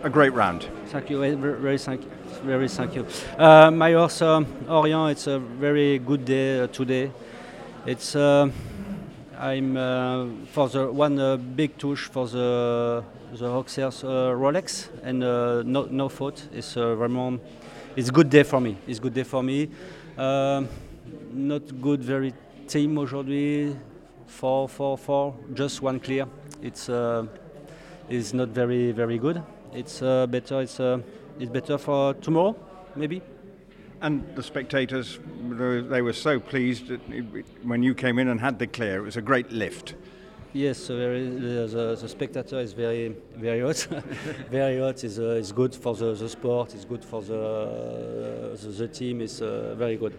a great round. Thank you, very thank you. My horse Orient, it's a very good day today. It's I'm for the one big touch for the Auxerre Rolex, and no fault. It's vraiment it's good day for me. It's good day for me. Not good very team aujourd'hui. 4-4-4, just one clear. It's not very good. It's better. It's better for tomorrow, maybe. And the spectators, they were so pleased when you came in and had the clear. It was a great lift. Yes, the spectator is very hot. Very hot is good for the sport. It's good for the team. It's very good.